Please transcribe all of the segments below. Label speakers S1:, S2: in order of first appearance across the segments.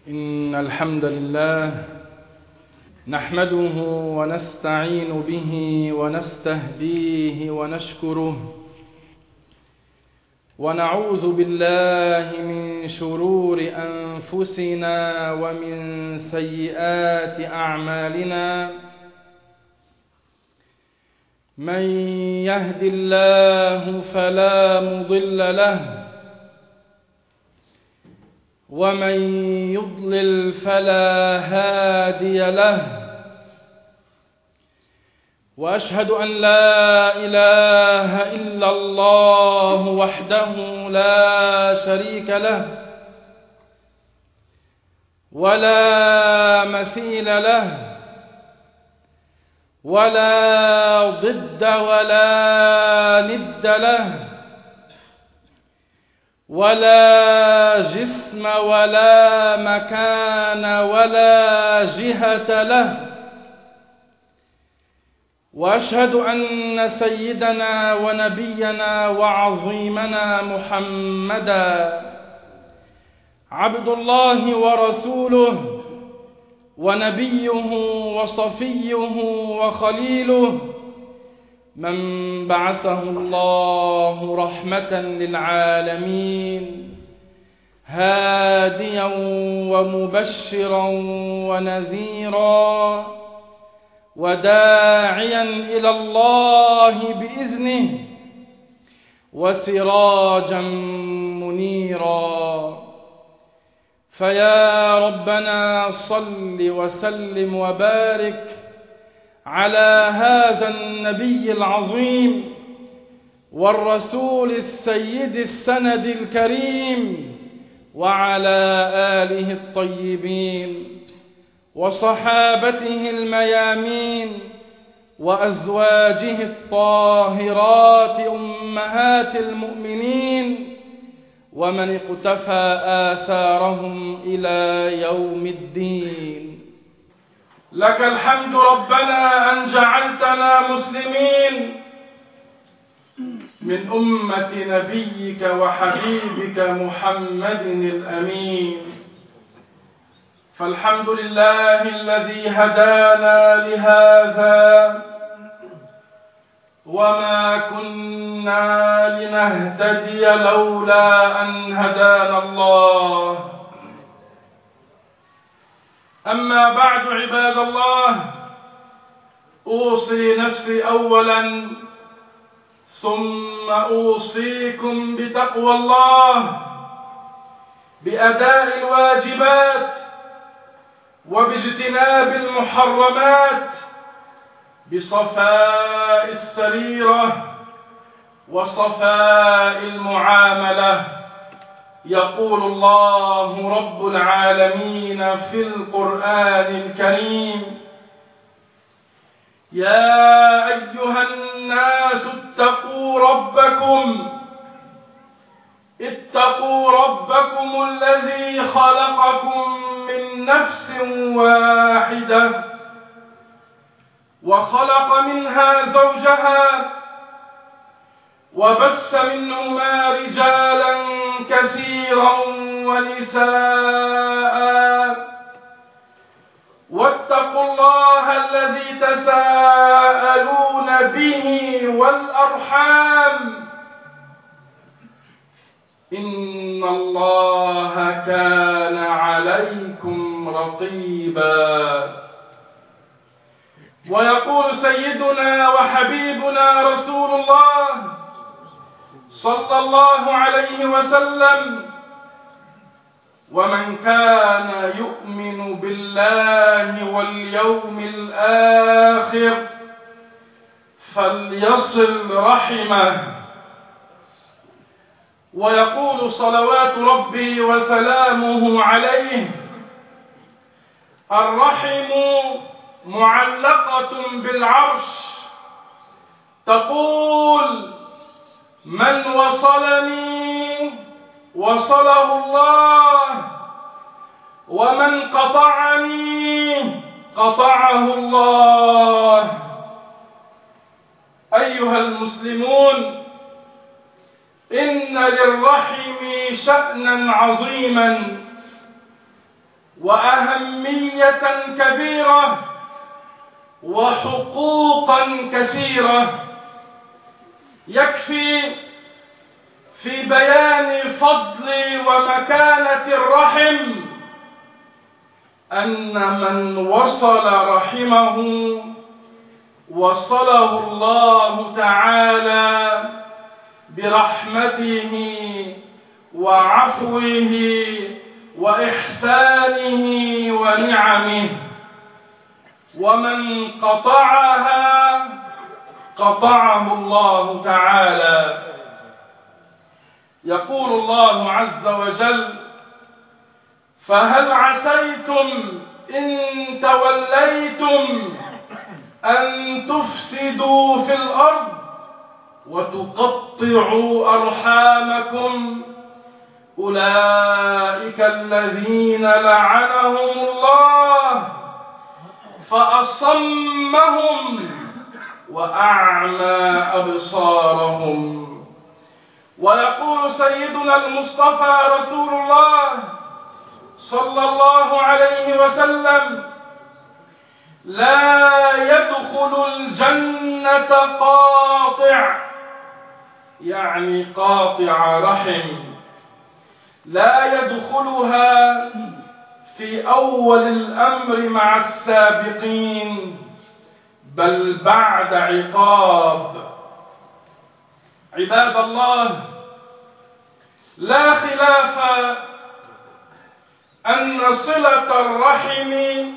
S1: إن الحمد لله نحمده ونستعين به ونستهديه ونشكره ونعوذ بالله من شرور أنفسنا ومن سيئات أعمالنا. من يهد الله فلا مضل له ومن يضلل فلا هادي له، وأشهد أن لا إله إلا الله وحده لا شريك له ولا مثيل له ولا ضد ولا ند له، ولا جسم ولا مكان ولا جهة له. وأشهد أن سيدنا ونبينا وعظيمنا محمدا عبد الله ورسوله ونبيه وصفيه وخليله، من بعثه الله رحمة للعالمين، هاديا ومبشرا ونذيرا وداعيا إلى الله بإذنه وسراجا منيرا. فيا ربنا صل وسلم وبارك على هذا النبي العظيم والرسول السيد السند الكريم، وعلى آله الطيبين وصحابته الميامين وأزواجه الطاهرات أمهات المؤمنين، ومن اقتفى آثارهم إلى يوم الدين. لك الحمد ربنا أن جعلتنا مسلمين من أمة نبيك وحبيبك محمد الأمين. فالحمد لله الذي هدانا لهذا وما كنا لنهتدي لولا أن هدانا الله. أما بعد عباد الله، أوصي نفسي أولا ثم أوصيكم بتقوى الله، بأداء الواجبات وباجتناب المحرمات، بصفاء السريرة وصفاء المعاملة. يقول الله رب العالمين في القرآن الكريم: يا أيها الناس اتقوا ربكم الذي خلقكم من نفس واحدة وخلق منها زوجها وبث منهما رجالا كثيرا ونساء، واتقوا الله الذي تساءلون به والأرحام، إن الله كان عليكم رقيبا. ويقول سيدنا وحبيبنا رسول الله صلى الله عليه وسلم: ومن كان يؤمن بالله واليوم الآخر فليصل رحمه. ويقول صلوات ربي وسلامه عليه: الرحم معلقة بالعرش، تقول: من وصلني وصله الله، ومن قطعني قطعه الله. أيها المسلمون، إن للرحم شأنا عظيما، وأهمية كبيرة وحقوقا كثيرة. يكفي في بيان فضل ومكانة الرحم أن من وصل رحمه وصله الله تعالى برحمته وعفوه وإحسانه ونعمه، ومن قطعها قطعه الله تعالى. يقول الله عز وجل: فهل عسيتم إن توليتم أن تفسدوا في الأرض وتقطعوا أرحامكم أولئك الذين لعنهم الله فأصمهم وأعمى أبصارهم. ويقول سيدنا المصطفى رسول الله صلى الله عليه وسلم: لا يدخل الجنة قاطع، يعني قاطع رحم، لا يدخلها في أول الأمر مع السابقين بل بعد عقاب. عباد الله، لا خلاف أن صلة الرحم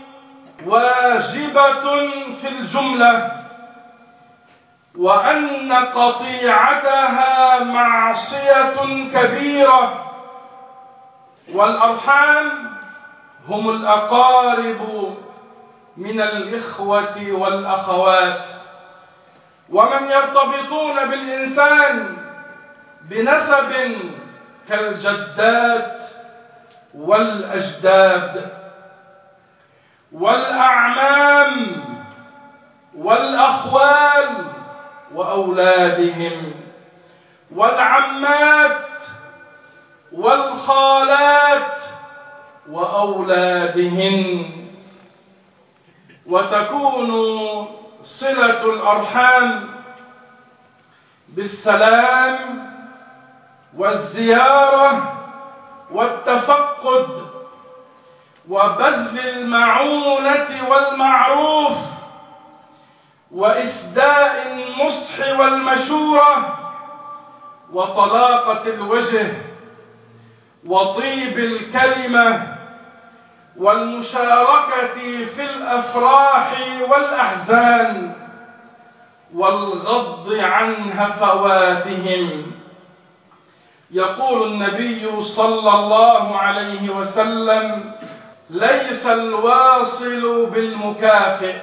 S1: واجبة في الجملة، وأن قطيعتها معصية كبيرة. والأرحام هم الأقارب من الإخوة والأخوات، ومن يرتبطون بالإنسان بنسب كالجدات والأجداد والأعمام والأخوال وأولادهم والعمات والخالات وأولادهن. وتكون صلة الأرحام بالسلام والزيارة والتفقد وبذل المعونة والمعروف وإسداء النصح والمشورة وطلاقة الوجه وطيب الكلمة والمشاركة في الأفراح والأحزان والغض عن هفواتهم. يقول النبي صلى الله عليه وسلم: ليس الواصل بالمكافئ،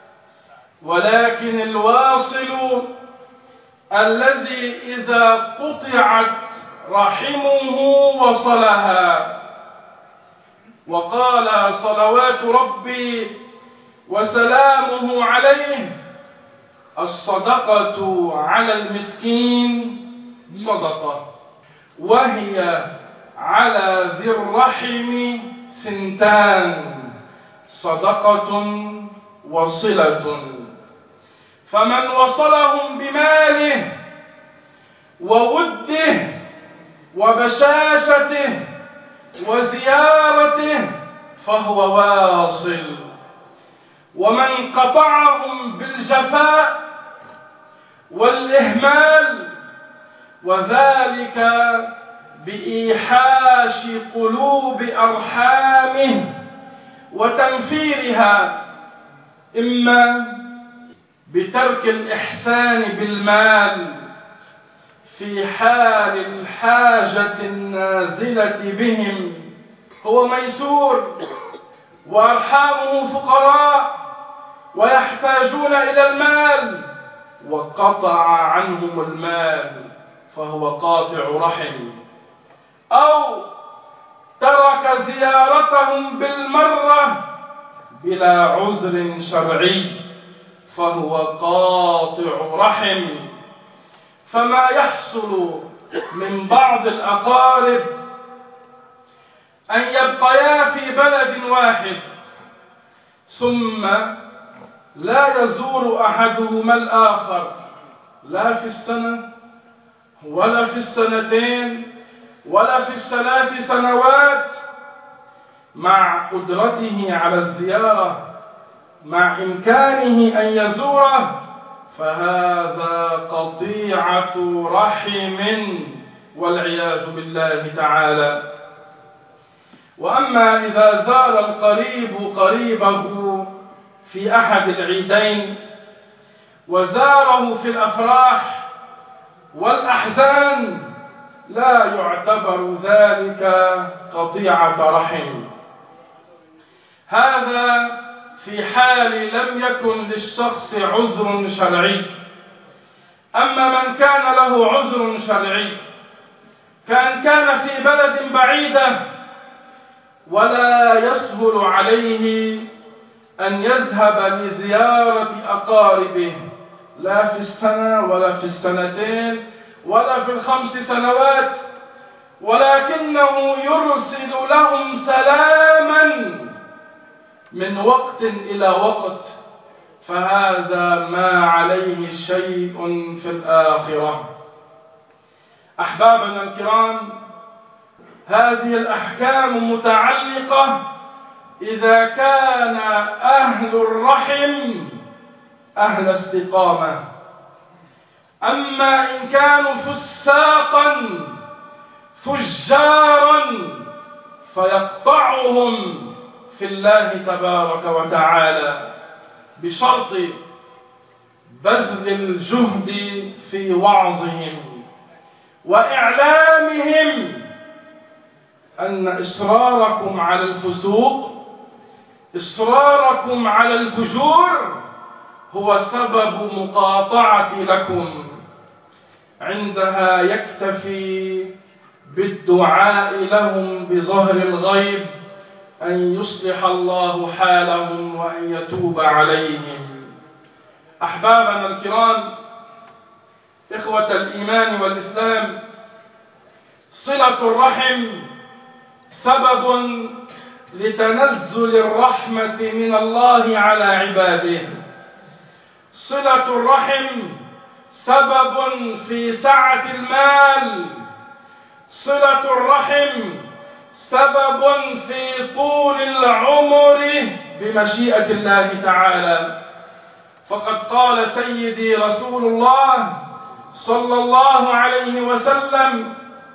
S1: ولكن الواصل الذي إذا قطعت رحمه وصلها. وقال صلوات ربي وسلامه عليه: الصدقة على المسكين صدقة، وهي على ذي الرحم سنتان، صدقة وصلة. فمن وصلهم بماله ووده وبشاشته وزيارته فهو واصل، ومن قطعهم بالجفاء والإهمال، وذلك بإيحاش قلوب أرحامه وتنفيرها، إما بترك الإحسان بالمال في حال الحاجة النازلة بهم، هو ميسور وأرحامه فقراء ويحتاجون إلى المال، وقطع عنهم المال فهو قاطع رحم. أو ترك زيارتهم بالمرة بلا عذر شرعي فهو قاطع رحم. فما يحصل من بعض الأقارب أن يبقيا في بلد واحد، ثم لا يزور أحدهما الآخر لا في السنة ولا في السنتين ولا في الثلاث سنوات، مع قدرته على الزيارة، مع إمكانه أن يزوره، فهذا قطيعة رحم والعياذ بالله تعالى. وأما إذا زار القريب قريبه في أحد العيدين وزاره في الأفراح والأحزان، لا يعتبر ذلك قطيعة رحم. هذا في حال لم يكن للشخص عذر شرعي. أما من كان له عذر شرعي، كان في بلد بعيدة ولا يسهل عليه أن يذهب لزيارة أقاربه لا في السنة ولا في السنتين ولا في ال5 سنوات، ولكنه يرسل لهم سلاما من وقت إلى وقت، فهذا ما عليه شيء في الآخرة. أحبابنا الكرام، هذه الأحكام متعلقة إذا كان أهل الرحم أهل استقامة. أما إن كانوا فساقا فجارا فيقطعهم في الله تبارك وتعالى، بشرط بذل الجهد في وعظهم وإعلامهم أن إصراركم على الفسوق، إصراركم على الفجور هو سبب مقاطعة لكم. عندها يكتفي بالدعاء لهم بظهر الغيب أن يصلح الله حالهم وأن يتوب عليهم. أحبابنا الكرام، إخوة الإيمان والإسلام، صلة الرحم سبب لتنزل الرحمة من الله على عباده. صلة الرحم سبب في سعة المال. صلة الرحم سبب في طول العمر بمشيئة الله تعالى. فقد قال سيدي رسول الله صلى الله عليه وسلم: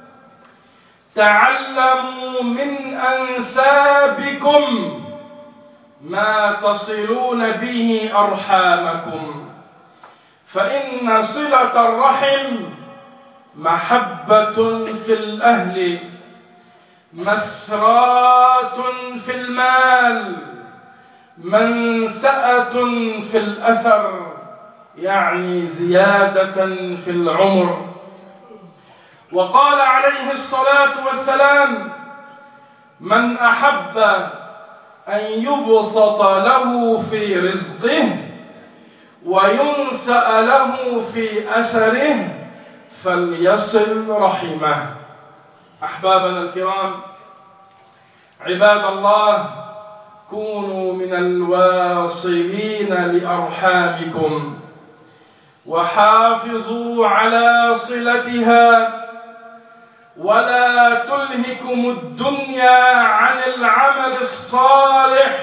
S1: تعلموا من أنسابكم ما تصلون به أرحامكم، فإن صلة الرحم محبة في الأهل، مسرات في المال، منسأة في الأثر، يعني زيادة في العمر. وقال عليه الصلاة والسلام: من أحب أن يبسط له في رزقه وينسأ له في أثره فليصل رحمه. أحبابنا الكرام، عباد الله، كونوا من الواصلين لأرحامكم وحافظوا على صلتها، ولا تلهكم الدنيا عن العمل الصالح.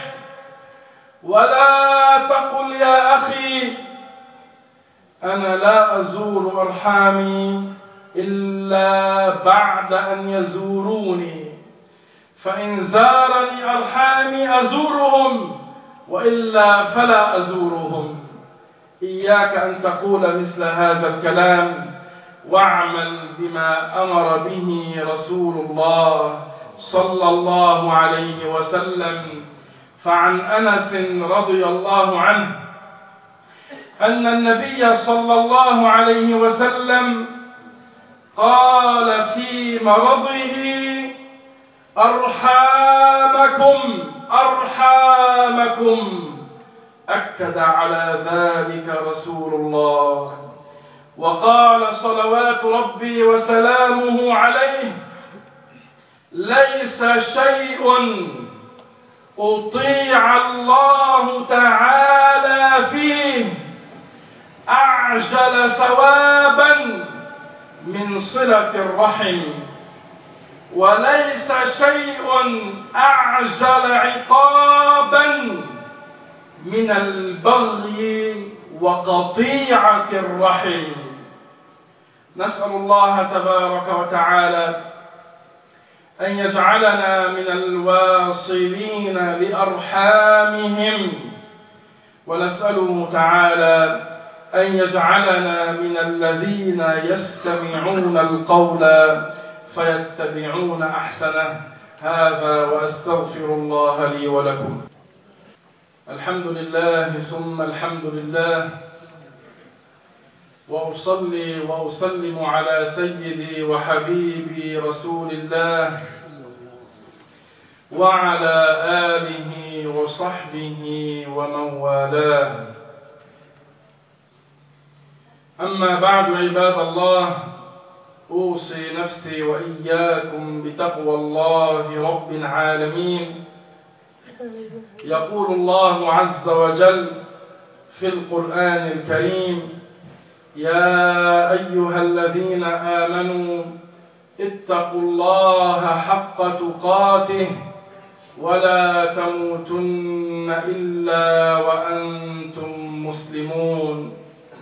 S1: ولا تقل يا أخي أنا لا أزور أرحامي إلا بعد أن يزوروني، فإن زارني أرحامي أزورهم وإلا فلا أزورهم. إياك أن تقول مثل هذا الكلام، واعمل بما أمر به رسول الله صلى الله عليه وسلم. فعن أنس رضي الله عنه أن النبي صلى الله عليه وسلم قال في مرضه: أرحامكم أرحامكم. أكد على ذلك رسول الله، وقال صلوات ربي وسلامه عليه: ليس شيء أطيع الله تعالى فيه أعجل ثوابا من صلة الرحم، وليس شيء أعجل عقابا من البغي وقطيعة الرحم. نسأل الله تبارك وتعالى أن يجعلنا من الواصلين لأرحامهم، ونسأله تعالى أن يجعلنا من الذين يستمعون القول فيتبعون أحسنه. هذا وأستغفر الله لي ولكم. الحمد لله ثم الحمد لله، وأصلي وأسلم على سيدي وحبيبي رسول الله وعلى آله وصحبه ومن والاه. أما بعد، عباد الله، أوصي نفسي وإياكم بتقوى الله رب العالمين. يقول الله عز وجل في القرآن الكريم: يا أيها الذين آمنوا اتقوا الله حق تقاته ولا تموتن إلا وأنتم مسلمون.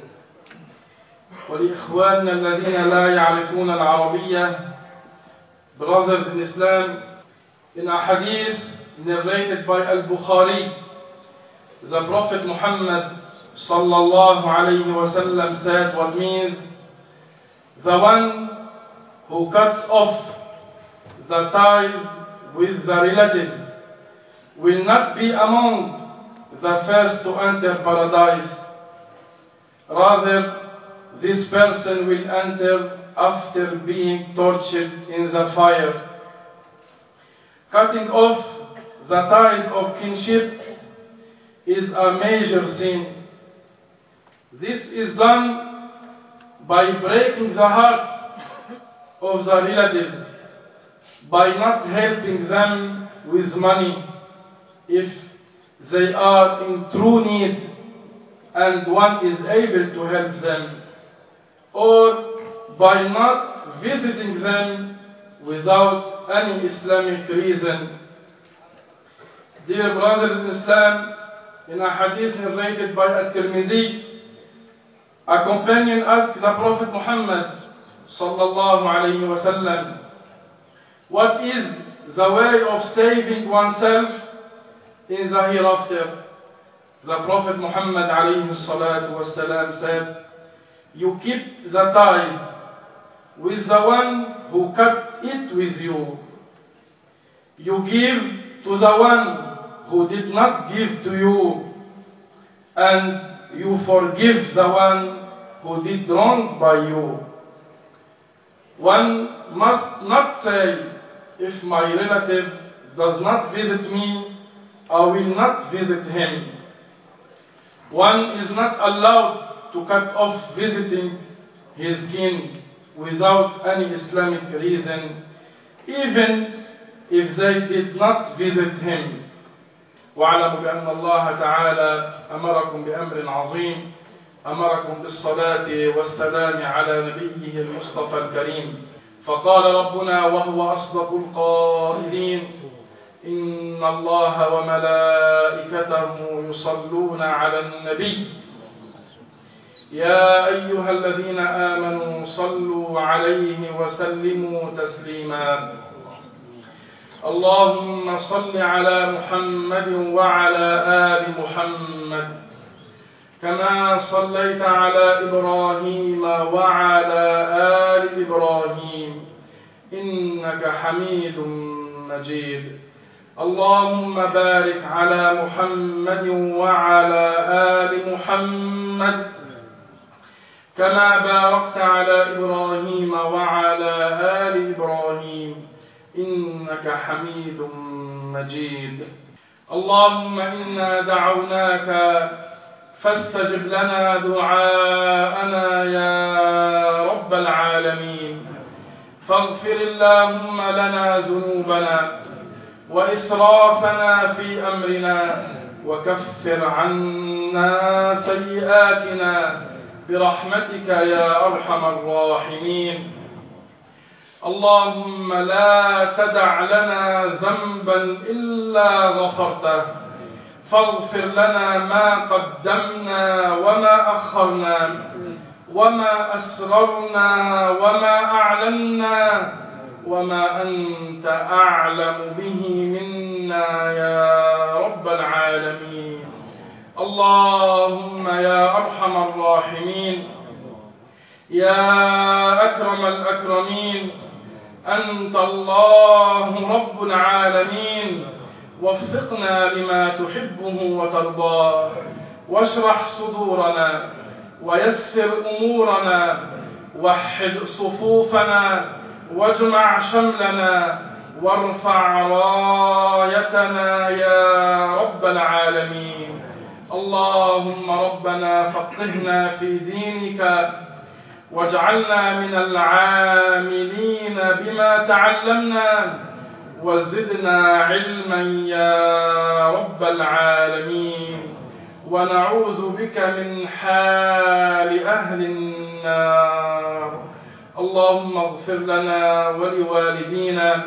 S1: ولإخواننا الذين لا يعرفون العربية, brothers in Islam, in a hadith narrated by Al-Bukhari, the Prophet Muhammad sallallahu alayhi wa sallam said, what means the one who cuts off the ties with the relatives will not be among the first to enter paradise. Rather, this person will enter after being tortured in the fire. Cutting off the ties of kinship is a major sin. This is done by breaking the hearts of the relatives, by not helping them with money if they are in true need and one is able to help them, or by not visiting them without any Islamic reason. Dear brothers in Islam, in a hadith narrated by At-Tirmidhi, a companion asked the Prophet Muhammad sallallahu alayhi wa sallam, what is the way of saving oneself in the hereafter? The Prophet Muhammad alayhi salatu wa sallam said, you keep the ties with the one who cut it with you. You give to the one who did not give to you, and you forgive the one who did wrong by you. One must not say, if my relative does not visit me, I will not visit him. One is not allowed to cut off visiting his kin without any Islamic reason, even if they did not visit him. واعلموا بأن الله تعالى أمركم بأمر عظيم، أمركم بالصلاة والسلام على نبيه المصطفى الكريم، فقال ربنا وهو أصدق القائلين: إن الله وملائكته يصلون على النبي يا أيها الذين آمنوا صلوا عليه وسلموا تسليما. اللهم صل على محمد وعلى آل محمد كما صليت على إبراهيم وعلى آل إبراهيم إنك حميد مجيد. اللهم بارك على محمد وعلى آل محمد كما باركت على إبراهيم وعلى آل إبراهيم إنك حميد مجيد. اللهم إنا دعوناك فاستجب لنا دعاءنا يا رب العالمين. فاغفر اللهم لنا ذنوبنا وإسرافنا في أمرنا، وكفر عنا سيئاتنا برحمتك يا أرحم الراحمين. اللهم لا تدع لنا ذنبا إلا غفرته، فاغفر لنا ما قدمنا وما أخرنا وما أسررنا وما أعلنا وما أنت أعلم به منا يا رب العالمين. اللهم يا أرحم الراحمين، يا أكرم الأكرمين، أنت الله رب العالمين، وفقنا لما تحبه وترضاه، واشرح صدورنا، ويسر أمورنا، وحد صفوفنا، واجمع شملنا، وارفع رايتنا يا رب العالمين. اللهم ربنا فقهنا في دينك، واجعلنا من العاملين بما تعلمنا، وزدنا علما يا رب العالمين. ونعوذ بك من حال أهل النار. اللهم اغفر لنا ولوالدينا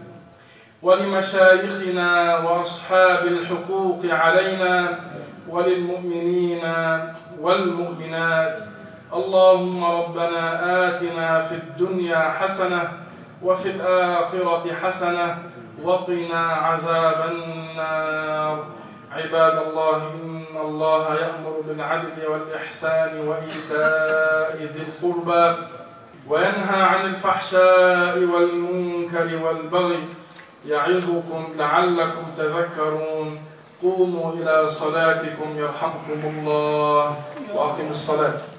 S1: ولمشايخنا وأصحاب الحقوق علينا وللمؤمنين والمؤمنات. اللهم ربنا آتنا في الدنيا حسنة وفي الآخرة حسنة وقنا عذاب النار. عباد الله، إن الله يأمر بالعدل والإحسان وإيتاء ذي القربى، وينهى عن الفحشاء والمنكر والبغي، يعظكم لعلكم تذكرون. قوموا إلى صلاتكم يرحمكم الله، وأقيموا الصلاة.